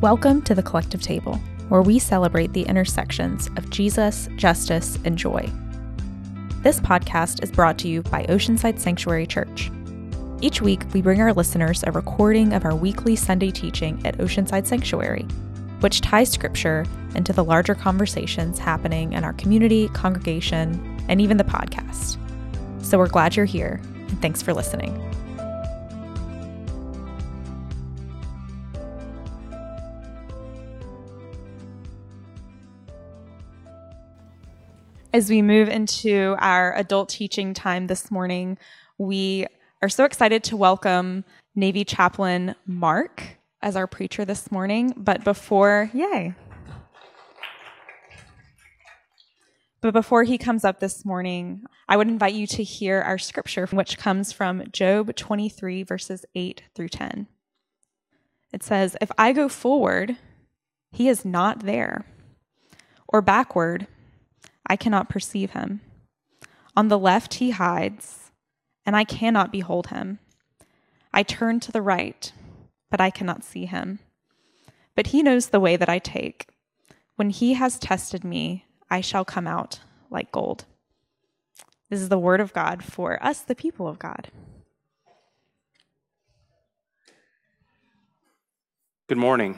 Welcome to the Collective Table, where we celebrate the intersections of Jesus, justice, and joy. This podcast is brought to you by Oceanside Sanctuary Church. Each week, we bring our listeners a recording of our weekly Sunday teaching at Oceanside Sanctuary, which ties Scripture into the larger conversations happening in our community, congregation, and even the podcast. So we're glad you're here, and thanks for listening. As we move into our adult teaching time this morning, we are so excited to welcome Navy Chaplain Mark as our preacher this morning. But before he comes up this morning, I would invite you to hear our scripture, which comes from Job 23, verses 8 through 10. It says, "If I go forward, he is not there, or backward, I cannot perceive him. On the left he hides, and I cannot behold him. I turn to the right, but I cannot see him. But he knows the way that I take. When he has tested me, I shall come out like gold." This is the word of God for us, the people of God. Good morning.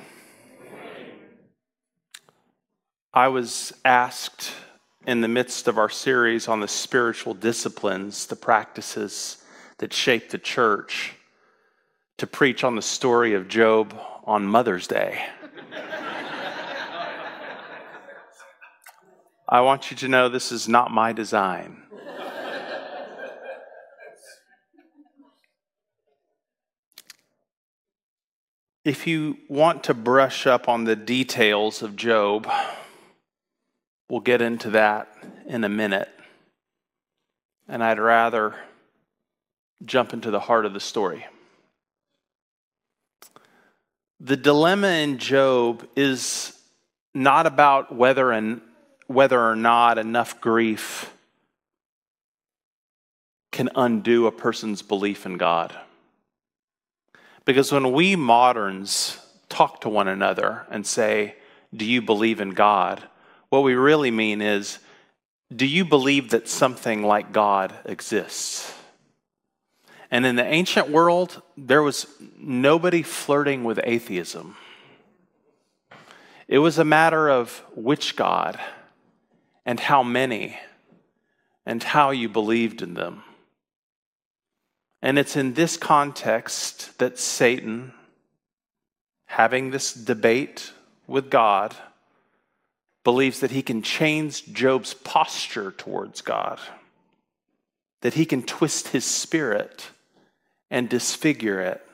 I was asked in the midst of our series on the spiritual disciplines, the practices that shape the church, to preach on the story of Job on Mother's Day. I want you to know this is not my design. If you want to brush up on the details of Job, we'll get into that in a minute. And I'd rather jump into the heart of the story. The dilemma in Job is not about whether or not enough grief can undo a person's belief in God. Because when we moderns talk to one another and say, "Do you believe in God?" what we really mean is, do you believe that something like God exists? And in the ancient world, there was nobody flirting with atheism. It was a matter of which God and how many and how you believed in them. And it's in this context that Satan, having this debate with God, believes that he can change Job's posture towards God, that he can twist his spirit and disfigure it.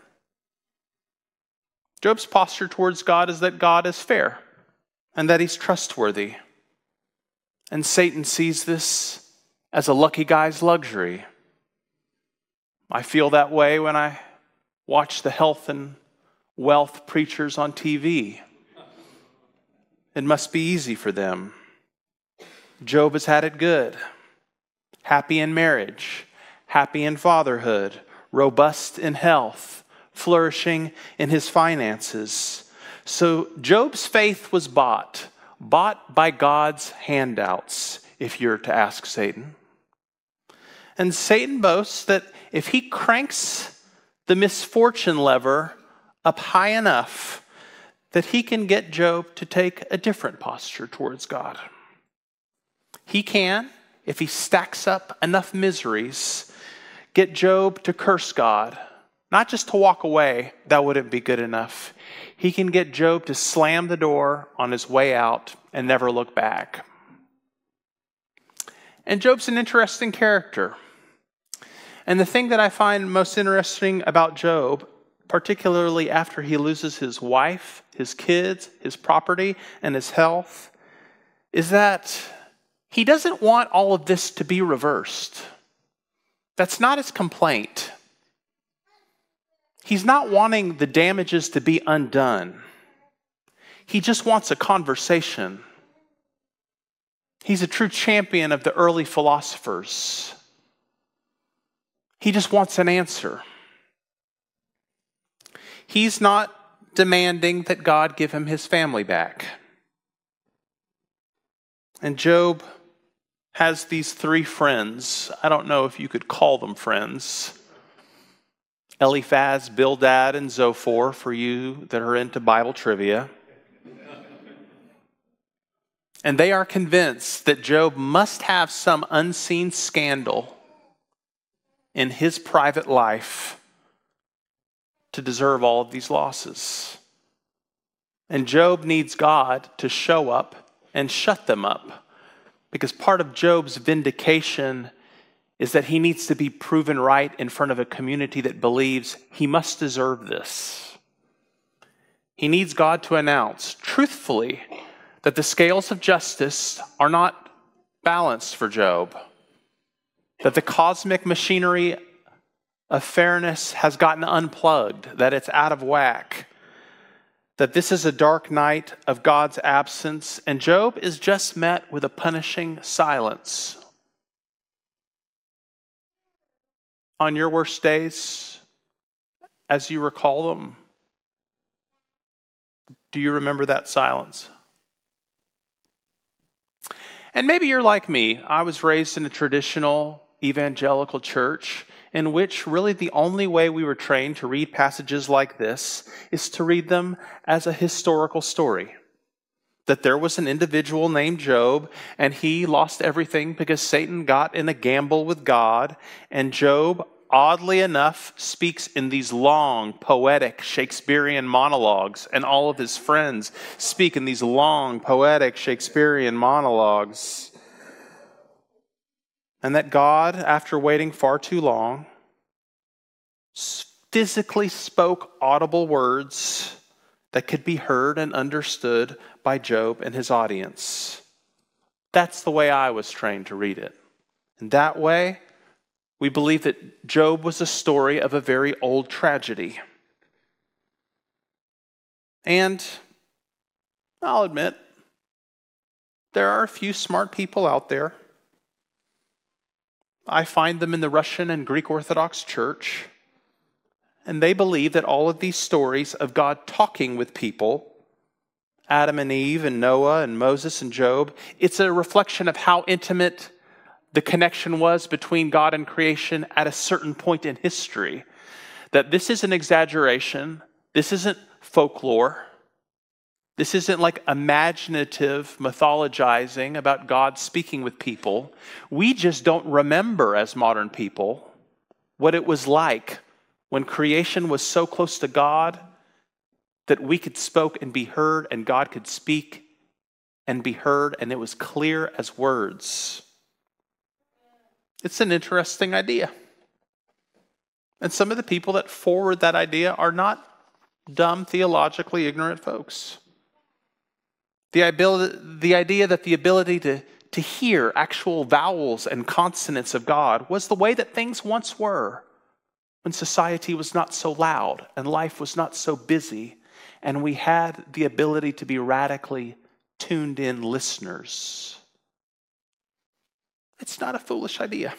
Job's posture towards God is that God is fair and that he's trustworthy. And Satan sees this as a lucky guy's luxury. I feel that way when I watch the health and wealth preachers on TV. It must be easy for them. Job has had it good. Happy in marriage, happy in fatherhood, robust in health, flourishing in his finances. So Job's faith was bought by God's handouts, if you're to ask Satan. And Satan boasts that if he cranks the misfortune lever up high enough, that he can get Job to take a different posture towards God. He can, if he stacks up enough miseries, get Job to curse God. Not just to walk away, that wouldn't be good enough. He can get Job to slam the door on his way out and never look back. And Job's an interesting character. And the thing that I find most interesting about Job, particularly after he loses his wife, his kids, his property, and his health, is that he doesn't want all of this to be reversed. That's not his complaint. He's not wanting the damages to be undone. He just wants a conversation. He's a true champion of the early philosophers. He just wants an answer. He's not demanding that God give him his family back. And Job has these three friends. I don't know if you could call them friends. Eliphaz, Bildad, and Zophar, for you that are into Bible trivia. And they are convinced that Job must have some unseen scandal in his private life to deserve all of these losses. And Job needs God to show up and shut them up. Because part of Job's vindication is that he needs to be proven right in front of a community that believes he must deserve this. He needs God to announce truthfully that the scales of justice are not balanced for Job, that the cosmic machinery of fairness has gotten unplugged, that it's out of whack, that this is a dark night of God's absence, and Job is just met with a punishing silence. On your worst days, as you recall them, do you remember that silence? And maybe you're like me. I was raised in a traditional evangelical church in which really the only way we were trained to read passages like this is to read them as a historical story. That there was an individual named Job, and he lost everything because Satan got in a gamble with God, and Job, oddly enough, speaks in these long, poetic Shakespearean monologues, and all of his friends speak in these long, poetic Shakespearean monologues. And that God, after waiting far too long, physically spoke audible words that could be heard and understood by Job and his audience. That's the way I was trained to read it. And that way, we believe that Job was a story of a very old tragedy. And I'll admit, there are a few smart people out there. I find them in the Russian and Greek Orthodox Church, and they believe that all of these stories of God talking with people, Adam and Eve and Noah and Moses and Job, it's a reflection of how intimate the connection was between God and creation at a certain point in history. That this is an exaggeration, this isn't folklore, this isn't like imaginative mythologizing about God speaking with people. We just don't remember as modern people what it was like when creation was so close to God that we could speak and be heard, and God could speak and be heard, and it was clear as words. It's an interesting idea. And some of the people that forward that idea are not dumb, theologically ignorant folks. The idea that the ability to hear actual vowels and consonants of God was the way that things once were, when society was not so loud and life was not so busy, and we had the ability to be radically tuned in listeners. It's not a foolish idea,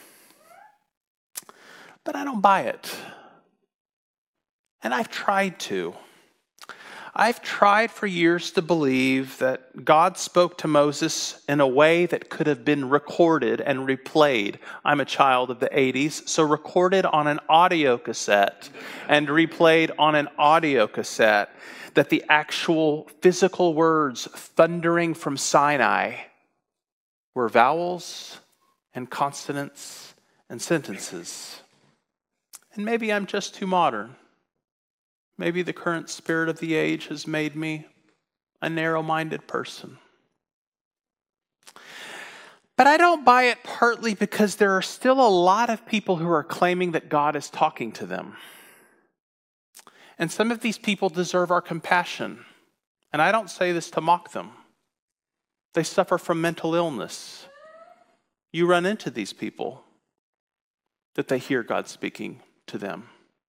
but I don't buy it. And I've tried to. I've tried for years to believe that God spoke to Moses in a way that could have been recorded and replayed. I'm a child of the 80s, so recorded on an audio cassette and replayed on an audio cassette, that the actual physical words thundering from Sinai were vowels and consonants and sentences. And maybe I'm just too modern. Maybe the current spirit of the age has made me a narrow-minded person. But I don't buy it partly because there are still a lot of people who are claiming that God is talking to them. And some of these people deserve our compassion. And I don't say this to mock them. They suffer from mental illness. You run into these people that they hear God speaking to them.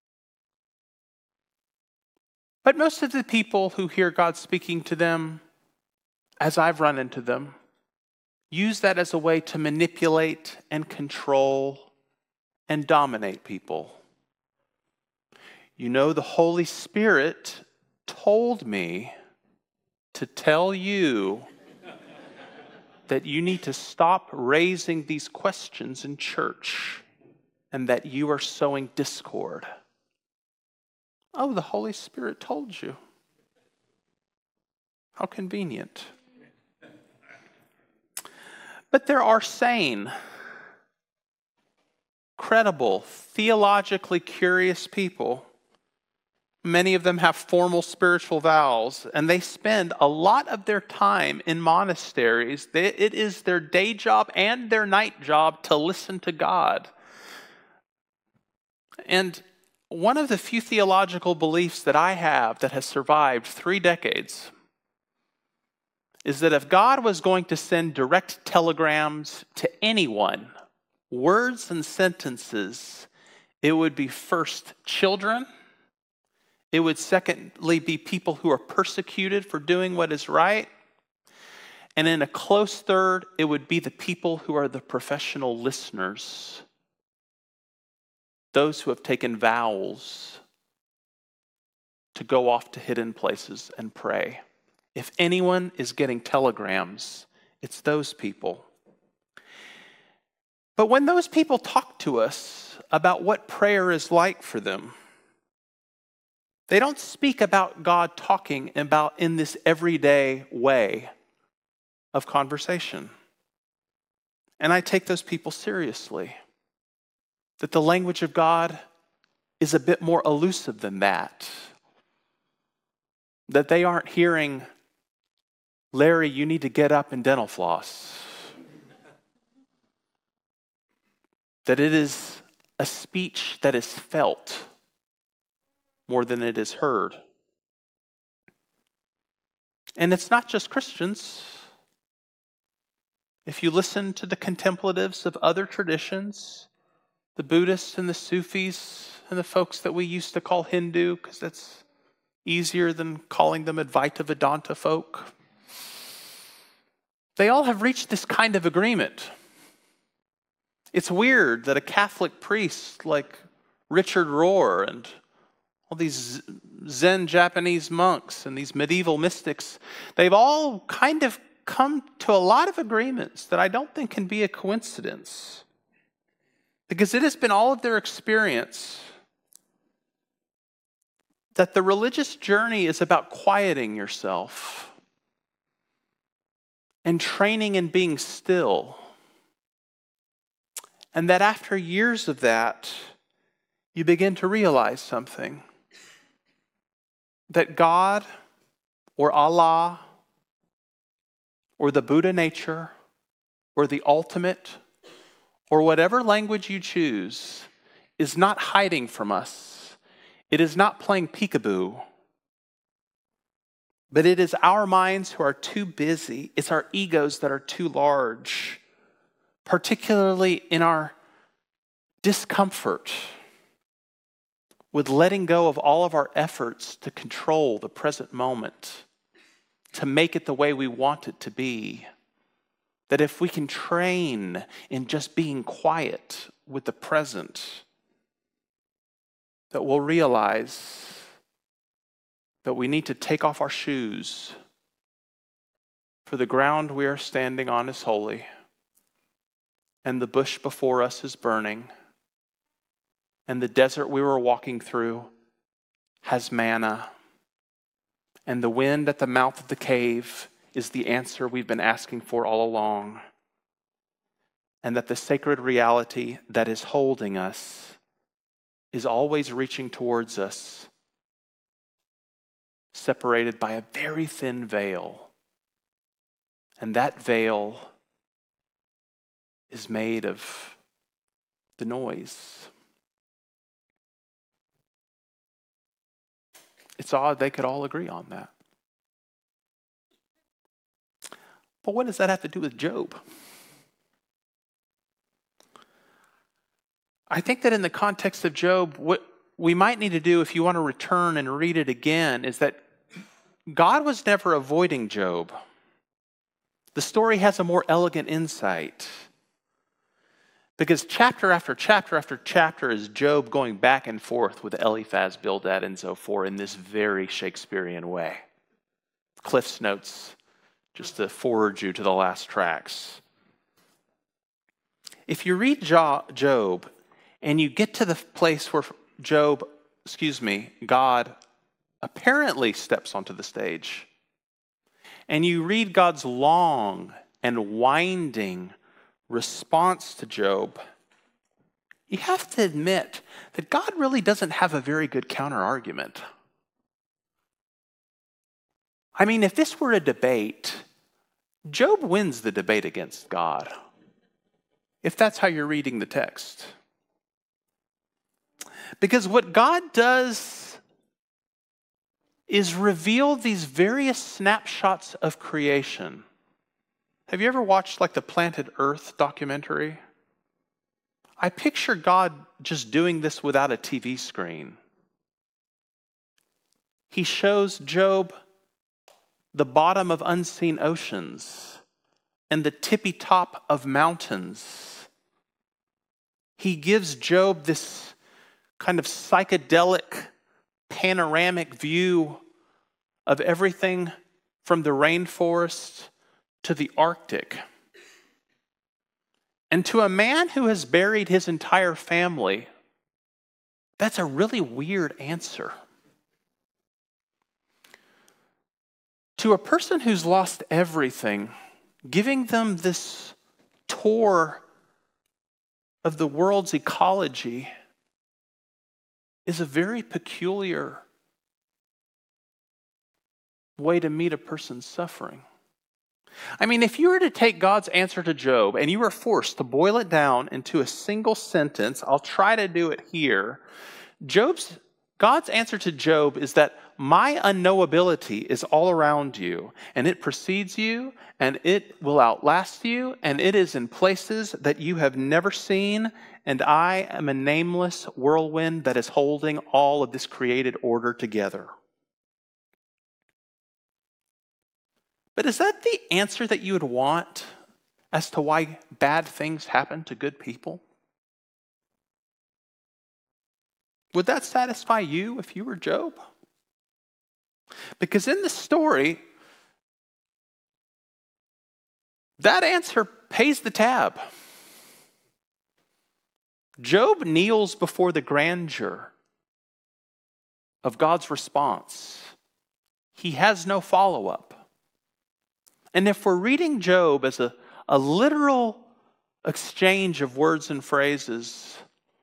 But most of the people who hear God speaking to them, as I've run into them, use that as a way to manipulate and control and dominate people. You know, the Holy Spirit told me to tell you that you need to stop raising these questions in church and that you are sowing discord. Oh, the Holy Spirit told you. How convenient. But there are sane, credible, theologically curious people. Many of them have formal spiritual vows, and they spend a lot of their time in monasteries. It is their day job and their night job to listen to God. And one of the few theological beliefs that I have that has survived 3 decades is that if God was going to send direct telegrams to anyone, words and sentences, it would be first children. It would secondly be people who are persecuted for doing what is right. And in a close third, it would be the people who are the professional listeners. Those who have taken vows to go off to hidden places and pray. If anyone is getting telegrams, it's those people. But when those people talk to us about what prayer is like for them, they don't speak about God talking about in this everyday way of conversation. And I take those people seriously. That the language of God is a bit more elusive than that. That they aren't hearing, Larry, you need to get up and dental floss. That it is a speech that is felt more than it is heard. And it's not just Christians. If you listen to the contemplatives of other traditions, the Buddhists and the Sufis and the folks that we used to call Hindu, because that's easier than calling them Advaita Vedanta folk, they all have reached this kind of agreement. It's weird that a Catholic priest like Richard Rohr and all these Zen Japanese monks and these medieval mystics, they've all kind of come to a lot of agreements that I don't think can be a coincidence. Because it has been all of their experience that the religious journey is about quieting yourself and training in being still. And that after years of that, you begin to realize something. That God or Allah or the Buddha nature or the ultimate or whatever language you choose is not hiding from us. It is not playing peekaboo. But it is our minds who are too busy. It's our egos that are too large, particularly in our discomfort with letting go of all of our efforts to control the present moment, to make it the way we want it to be. That if we can train in just being quiet with the present, that we'll realize that we need to take off our shoes, for the ground we are standing on is holy, and the bush before us is burning, and the desert we were walking through has manna, and the wind at the mouth of the cave is the answer we've been asking for all along, and that the sacred reality that is holding us is always reaching towards us, separated by a very thin veil, and that veil is made of the noise. It's odd they could all agree on that. But what does that have to do with Job? I think that in the context of Job, what we might need to do, if you want to return and read it again, is that God was never avoiding Job. The story has a more elegant insight. Because chapter after chapter after chapter is Job going back and forth with Eliphaz, Bildad, and Zophar in this very Shakespearean way. Cliff's Notes, just to forward you to the last tracks. If you read Job and you get to the place where God apparently steps onto the stage, and you read God's long and winding response to Job, you have to admit that God really doesn't have a very good counter-argument. I mean, if this were a debate, Job wins the debate against God, if that's how you're reading the text. Because what God does is reveal these various snapshots of creation. Have you ever watched like the Planet Earth documentary? I picture God just doing this without a TV screen. He shows Job the bottom of unseen oceans and the tippy top of mountains. He gives Job this kind of psychedelic, panoramic view of everything from the rainforest to the Arctic. And to a man who has buried his entire family, that's a really weird answer. To a person who's lost everything, giving them this tour of the world's ecology is a very peculiar way to meet a person's suffering. I mean, if you were to take God's answer to Job and you were forced to boil it down into a single sentence, I'll try to do it here. God's answer to Job is that my unknowability is all around you, and it precedes you, and it will outlast you, and it is in places that you have never seen, and I am a nameless whirlwind that is holding all of this created order together. But is that the answer that you would want as to why bad things happen to good people? Would that satisfy you if you were Job? Because in the story, that answer pays the tab. Job kneels before the grandeur of God's response. He has no follow-up. And if we're reading Job as a literal exchange of words and phrases,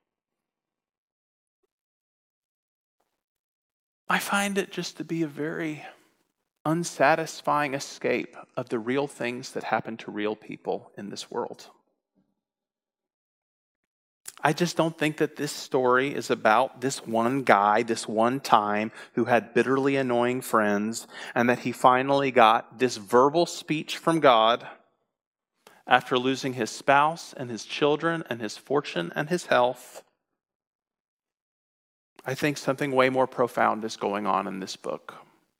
I find it just to be a very unsatisfying escape of the real things that happen to real people in this world. I just don't think that this story is about this one guy, this one time, who had bitterly annoying friends, and that he finally got this verbal speech from God after losing his spouse and his children and his fortune and his health. I think something way more profound is going on in this book.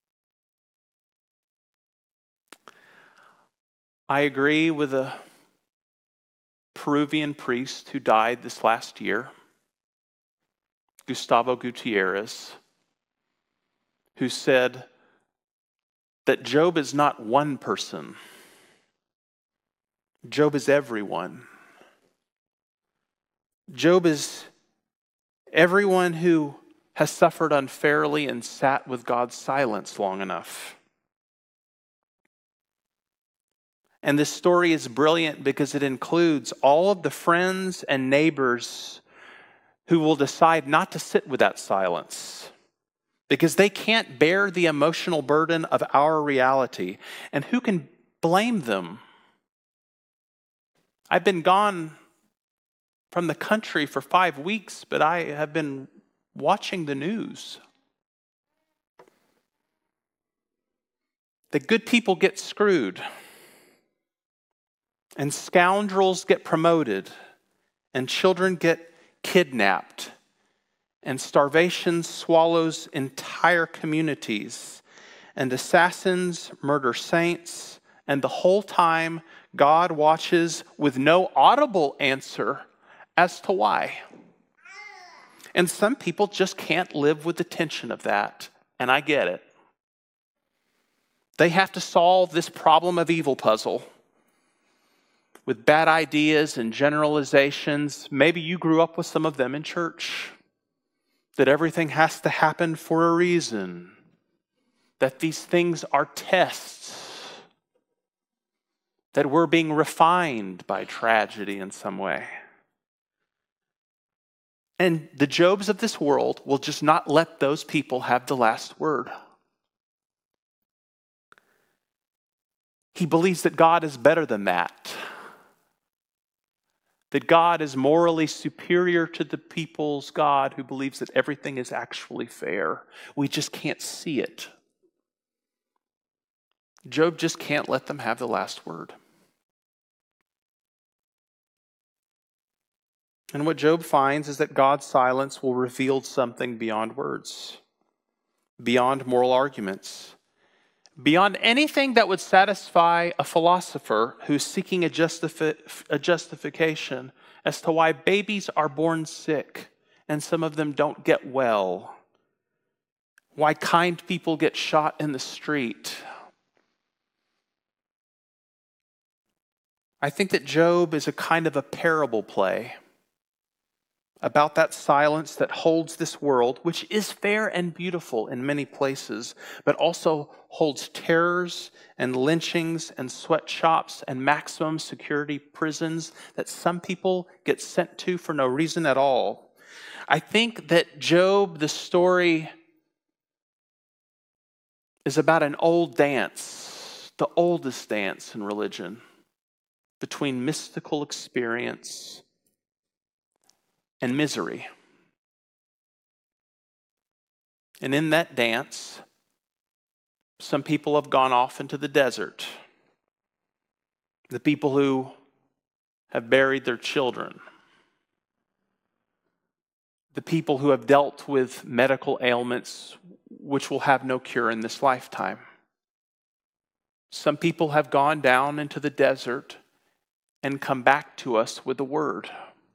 I agree with a Peruvian priest who died this last year, Gustavo Gutierrez, who said that Job is not one person. Job is everyone. Job is everyone who has suffered unfairly and sat with God's silence long enough. And this story is brilliant because it includes all of the friends and neighbors who will decide not to sit with that silence because they can't bear the emotional burden of our reality. And who can blame them? I've been gone from the country for 5 weeks, but I have been watching the news. The good people get screwed, and scoundrels get promoted, and children get kidnapped, and starvation swallows entire communities, and assassins murder saints, and the whole time God watches with no audible answer as to why. And some people just can't live with the tension of that, and I get it. They have to solve this problem of evil puzzle with bad ideas and generalizations. Maybe you grew up with some of them in church, that everything has to happen for a reason, that these things are tests, that we're being refined by tragedy in some way. And the Jobs of this world will just not let those people have the last word. He believes that God is better than that. That God is morally superior to the people's God who believes that everything is actually fair. We just can't see it. Job just can't let them have the last word. And what Job finds is that God's silence will reveal something beyond words, beyond moral arguments, beyond anything that would satisfy a philosopher who's seeking a justification as to why babies are born sick and some of them don't get well, why kind people get shot in the street. I think that Job is a kind of a parable play about that silence that holds this world, which is fair and beautiful in many places, but also holds terrors and lynchings and sweatshops and maximum security prisons that some people get sent to for no reason at all. I think that Job, the story, is about an old dance, the oldest dance in religion, between mystical experience and misery. And in that dance, some people have gone off into the desert. The people who have buried their children. The people who have dealt with medical ailments which will have no cure in this lifetime. Some people have gone down into the desert and come back to us with the word.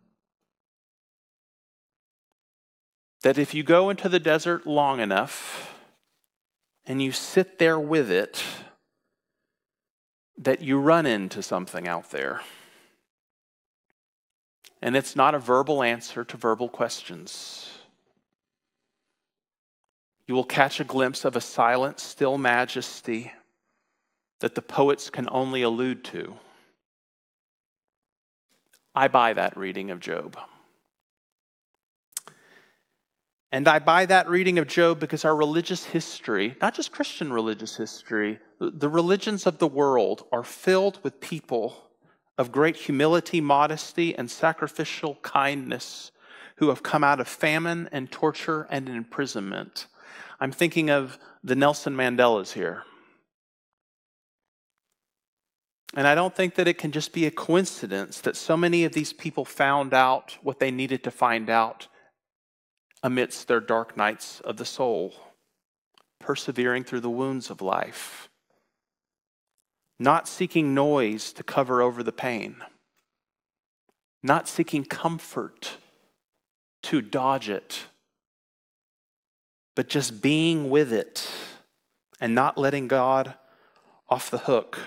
That if you go into the desert long enough and you sit there with it, that you run into something out there. And it's not a verbal answer to verbal questions. You will catch a glimpse of a silent, still majesty that the poets can only allude to. I buy that reading of Job. And I buy that reading of Job because our religious history, not just Christian religious history, the religions of the world are filled with people of great humility, modesty, and sacrificial kindness who have come out of famine and torture and imprisonment. I'm thinking of the Nelson Mandelas here. And I don't think that it can just be a coincidence that so many of these people found out what they needed to find out amidst their dark nights of the soul, persevering through the wounds of life, not seeking noise to cover over the pain, not seeking comfort to dodge it, but just being with it and not letting God off the hook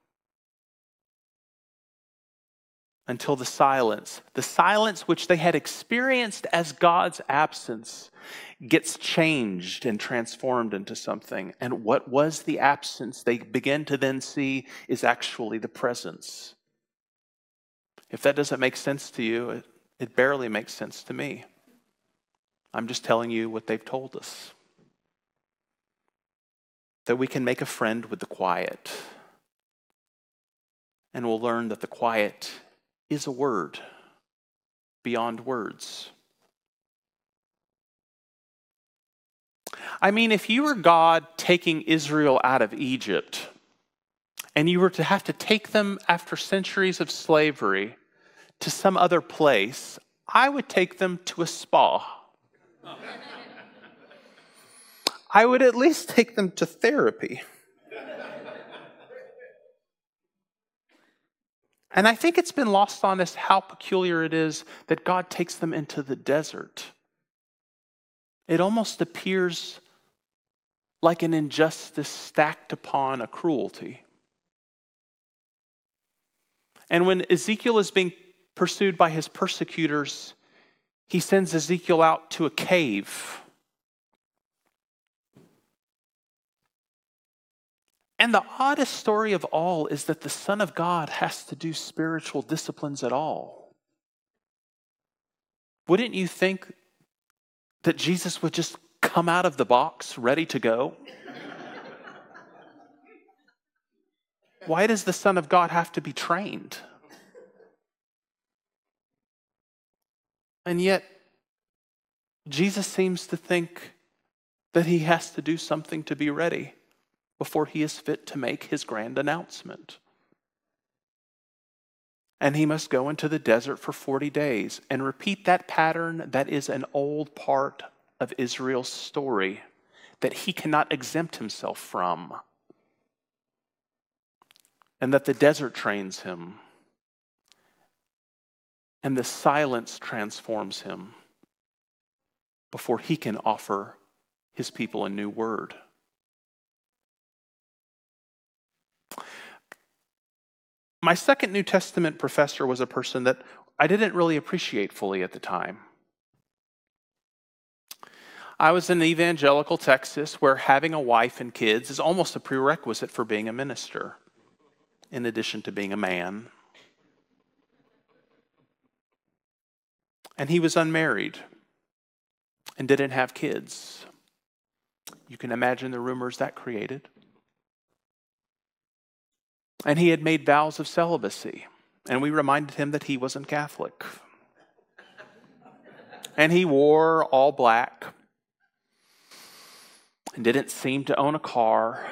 until the silence which they had experienced as God's absence, gets changed and transformed into something. And what was the absence they begin to then see is actually the presence. If that doesn't make sense to you, it barely makes sense to me. I'm just telling you what they've told us. That we can make a friend with the quiet. And we'll learn that the quiet is a word beyond words. I mean, if you were God taking Israel out of Egypt, and you were to have to take them after centuries of slavery to some other place, I would take them to a spa. I would at least take them to therapy. And I think it's been lost on us how peculiar it is that God takes them into the desert. It almost appears like an injustice stacked upon a cruelty. And when Ezekiel is being pursued by his persecutors, he sends Ezekiel out to a cave. And the oddest story of all is that the Son of God has to do spiritual disciplines at all. Wouldn't you think that Jesus would just come out of the box ready to go? Why does the Son of God have to be trained? And yet, Jesus seems to think that he has to do something to be ready before he is fit to make his grand announcement. And he must go into the desert for 40 days and repeat that pattern that is an old part of Israel's story that he cannot exempt himself from. And that the desert trains him. And the silence transforms him before he can offer his people a new word. My second New Testament professor was a person that I didn't really appreciate fully at the time. I was in evangelical Texas where having a wife and kids is almost a prerequisite for being a minister, in addition to being a man. And he was unmarried and didn't have kids. You can imagine the rumors that created. And he had made vows of celibacy. And we reminded him that he wasn't Catholic. And he wore all black and didn't seem to own a car.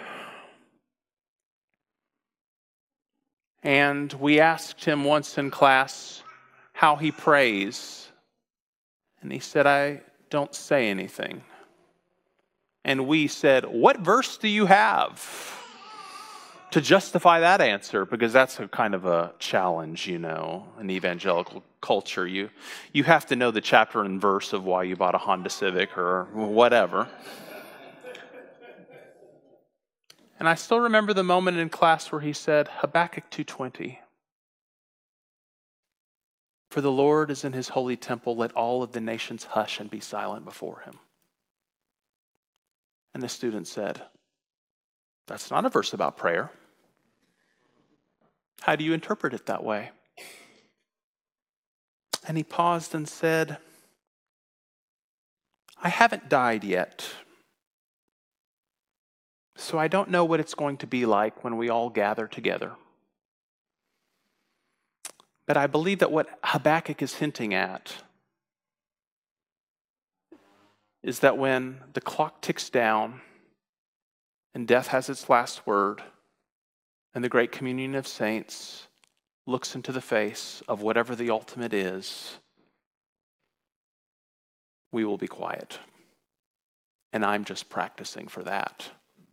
And we asked him once in class how he prays. And he said, I don't say anything. And we said, what verse do you have to justify that answer? Because that's a kind of a challenge, in evangelical culture. You have to know the chapter and verse of why you bought a Honda Civic or whatever. And I still remember the moment in class where he said, Habakkuk 2:20. For the Lord is in his holy temple, let all of the nations hush and be silent before him. And the student said, that's not a verse about prayer. How do you interpret it that way? And he paused and said, I haven't died yet. So I don't know what it's going to be like when we all gather together. But I believe that what Habakkuk is hinting at is that when the clock ticks down and death has its last word and the great communion of saints looks into the face of whatever the ultimate is, we will be quiet. And I'm just practicing for that.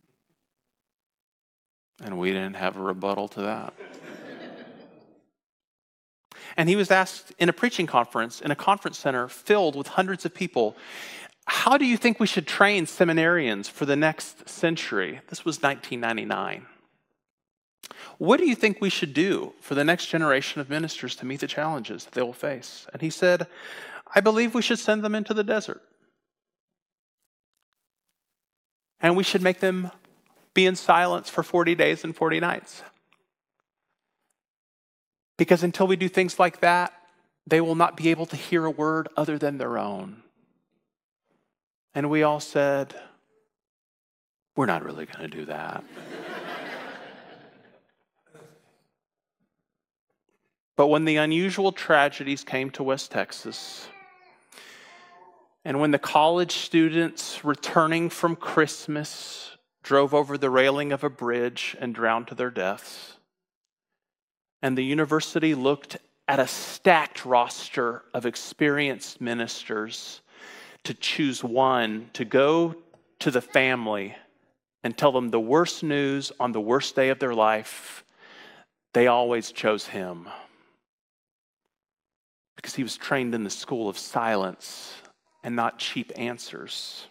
And we didn't have a rebuttal to that. And he was asked in a preaching conference, in a conference center filled with hundreds of people, how do you think we should train seminarians for the next century? This was 1999. What do you think we should do for the next generation of ministers to meet the challenges that they will face? And he said, I believe we should send them into the desert. And we should make them be in silence for 40 days and 40 nights. Because until we do things like that, they will not be able to hear a word other than their own. And we all said, we're not really going to do that. But when the unusual tragedies came to West Texas, and when the college students returning from Christmas drove over the railing of a bridge and drowned to their deaths, and the university looked at a stacked roster of experienced ministers to choose one to go to the family and tell them the worst news on the worst day of their life, they always chose him because he was trained in the school of silence and not cheap answers.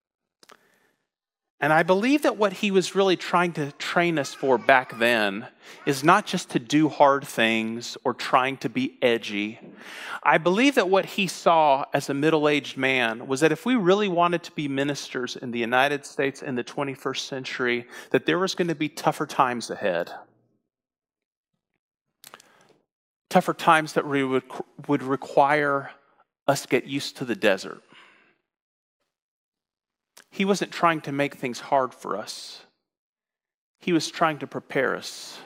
And I believe that what he was really trying to train us for back then is not just to do hard things or trying to be edgy. I believe that what he saw as a middle-aged man was that if we really wanted to be ministers in the United States in the 21st century, that there was going to be tougher times ahead. Tougher times that would require us get used to the desert. He wasn't trying to make things hard for us. He was trying to prepare us.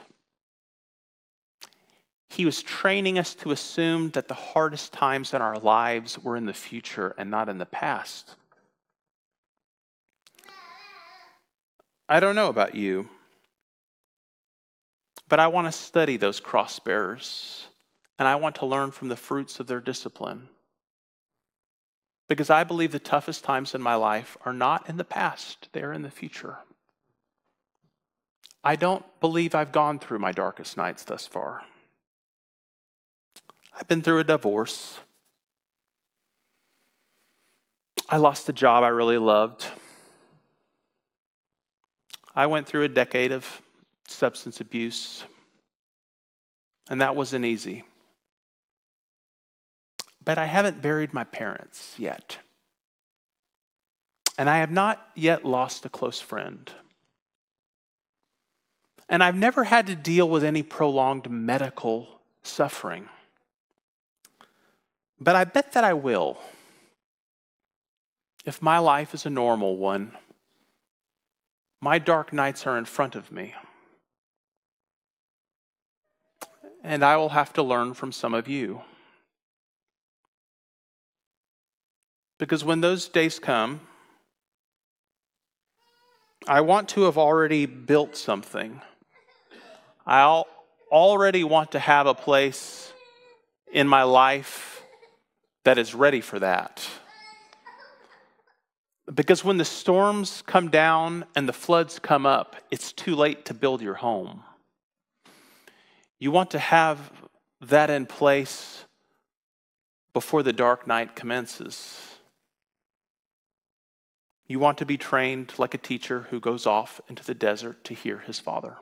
He was training us to assume that the hardest times in our lives were in the future and not in the past. I don't know about you, but I want to study those cross bearers, and I want to learn from the fruits of their discipline. Because I believe the toughest times in my life are not in the past, they're in the future. I don't believe I've gone through my darkest nights thus far. I've been through a divorce. I lost a job I really loved. I went through a decade of substance abuse, and that wasn't easy. But I haven't buried my parents yet. And I have not yet lost a close friend. And I've never had to deal with any prolonged medical suffering. But I bet that I will, if my life is a normal one. My dark nights are in front of me. And I will have to learn from some of you. Because when those days come, I want to have already built something. I already want to have a place in my life that is ready for that. Because when the storms come down and the floods come up, it's too late to build your home. You want to have that in place before the dark night commences. You want to be trained like a teacher who goes off into the desert to hear his father.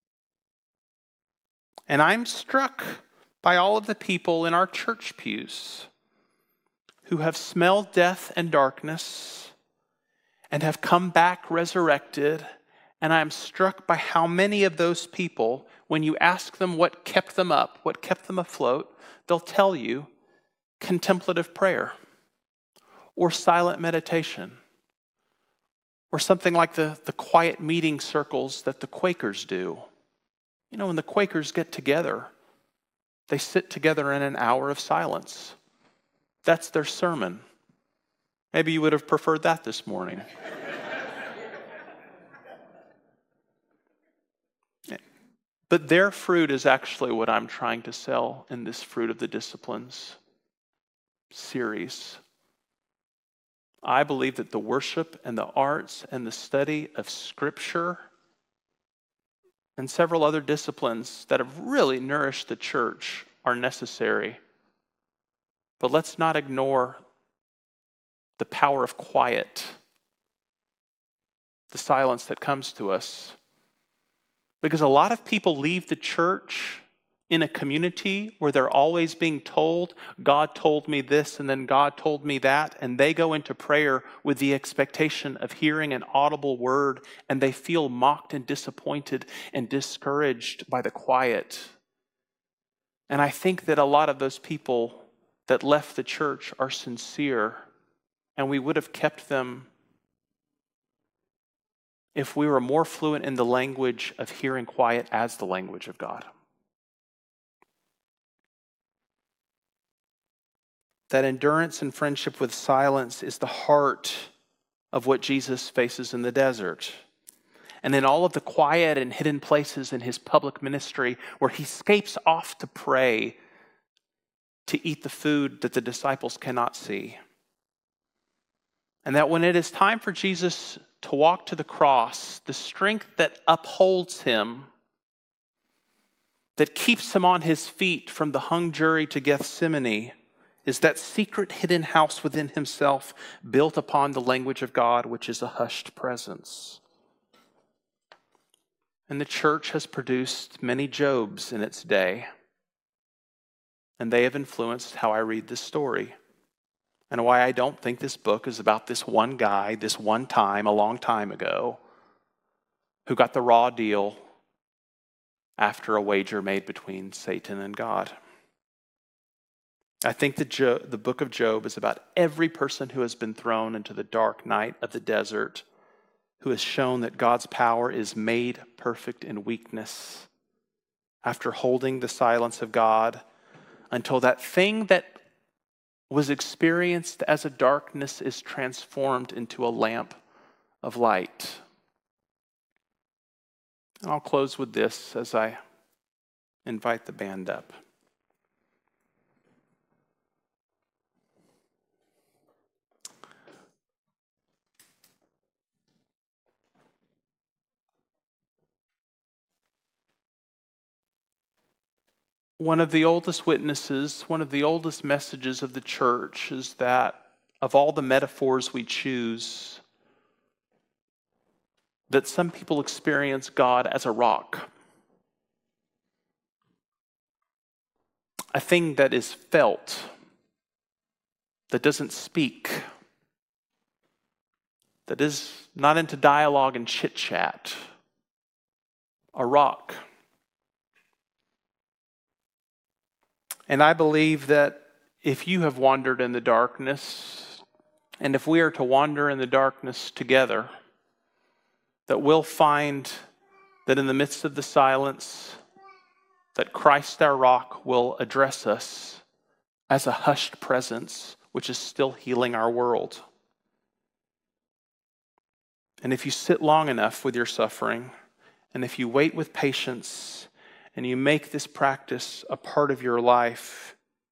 And I'm struck by all of the people in our church pews who have smelled death and darkness and have come back resurrected. And I'm struck by how many of those people, when you ask them what kept them up, what kept them afloat, they'll tell you contemplative prayer or silent meditation. Or something like the quiet meeting circles that the Quakers do. You know, when the Quakers get together, they sit together in an hour of silence. That's their sermon. Maybe you would have preferred that this morning. But their fruit is actually what I'm trying to sell in this Fruit of the Disciplines series. I believe that the worship and the arts and the study of Scripture and several other disciplines that have really nourished the church are necessary. But let's not ignore the power of quiet, the silence that comes to us. Because a lot of people leave the church in a community where they're always being told, God told me this and then God told me that, and they go into prayer with the expectation of hearing an audible word, and they feel mocked and disappointed and discouraged by the quiet. And I think that a lot of those people that left the church are sincere, and we would have kept them if we were more fluent in the language of hearing quiet as the language of God. That endurance and friendship with silence is the heart of what Jesus faces in the desert. And in all of the quiet and hidden places in his public ministry where he escapes off to pray, to eat the food that the disciples cannot see. And that when it is time for Jesus to walk to the cross, the strength that upholds him, that keeps him on his feet from the hung jury to Gethsemane is that secret hidden house within himself, built upon the language of God, which is a hushed presence. And the church has produced many Jobs in its day, and they have influenced how I read this story, and why I don't think this book is about this one guy, this one time, a long time ago, who got the raw deal after a wager made between Satan and God. I think the book of Job is about every person who has been thrown into the dark night of the desert, who has shown that God's power is made perfect in weakness, after holding the silence of God until that thing that was experienced as a darkness is transformed into a lamp of light. And I'll close with this as I invite the band up. One of the oldest witnesses, one of the oldest messages of the church is that of all the metaphors we choose, that some people experience God as a rock. A thing that is felt, that doesn't speak, that is not into dialogue and chit-chat. A rock. And I believe that if you have wandered in the darkness, and if we are to wander in the darkness together, that we'll find that in the midst of the silence, that Christ our rock will address us as a hushed presence, which is still healing our world. And if you sit long enough with your suffering, and if you wait with patience, and you make this practice a part of your life,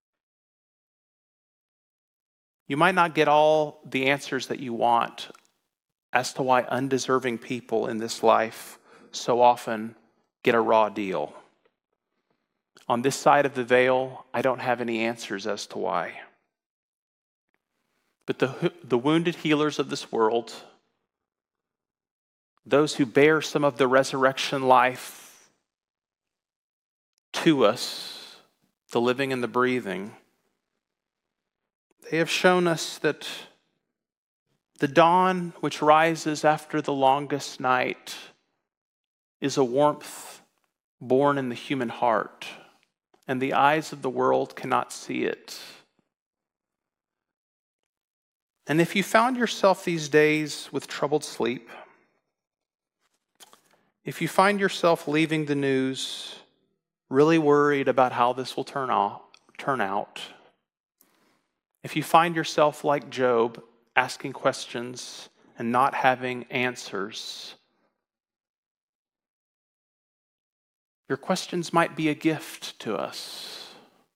you might not get all the answers that you want as to why undeserving people in this life so often get a raw deal. On this side of the veil, I don't have any answers as to why. But the wounded healers of this world, those who bear some of the resurrection life to us, the living and the breathing, they have shown us that the dawn which rises after the longest night is a warmth born in the human heart, and the eyes of the world cannot see it. And if you found yourself these days with troubled sleep, if you find yourself leaving the news really worried about how this will turn out, if you find yourself like Job, asking questions and not having answers, your questions might be a gift to us.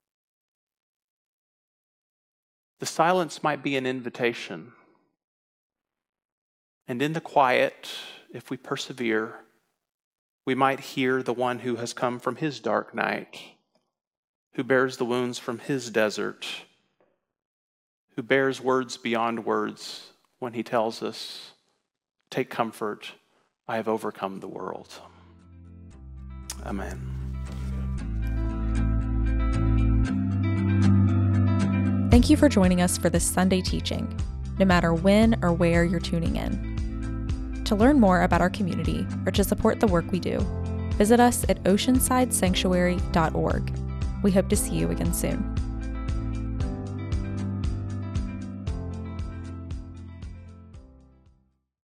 The silence might be an invitation. And in the quiet, if we persevere, we might hear the one who has come from his dark night, who bears the wounds from his desert, who bears words beyond words when he tells us, "Take comfort, I have overcome the world." Amen. Thank you for joining us for this Sunday teaching, no matter when or where you're tuning in. To learn more about our community or to support the work we do, visit us at oceansidesanctuary.org. We hope to see you again soon.